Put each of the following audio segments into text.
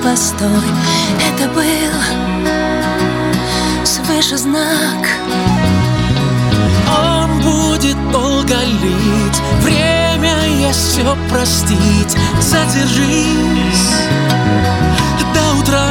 постой, это был свыше знак. Он будет долго лить, время есть все простить. Задержись до утра,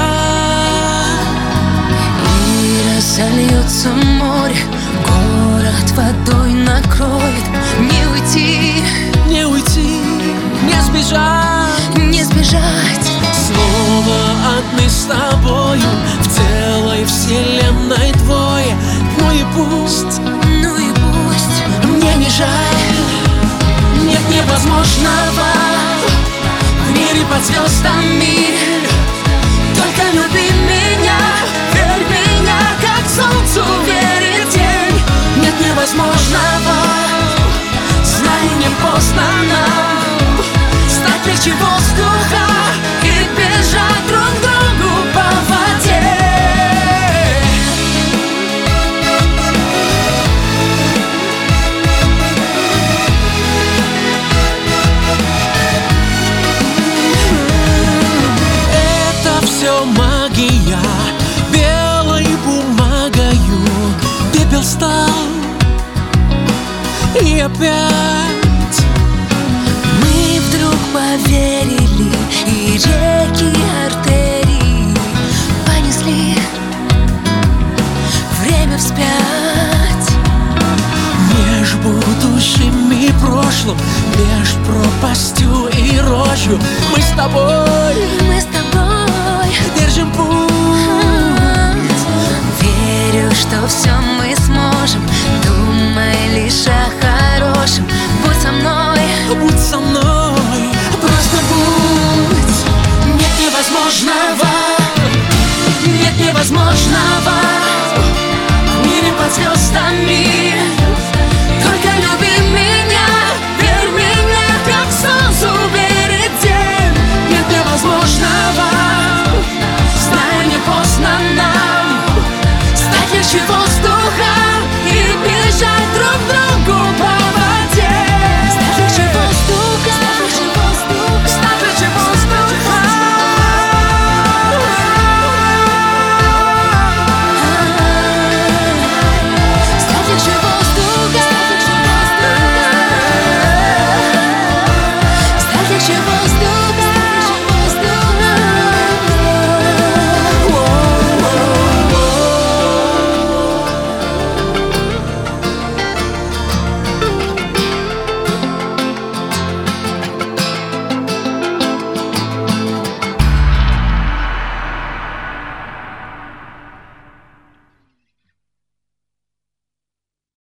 и разольется море, город водой накроет. Не уйти, не уйти, не сбежать, не сбежать. снова одни с тобою, в целой вселенной двое. Ну и пусть, Ну и пусть, мне не жаль, нет невозможного в мире под звездами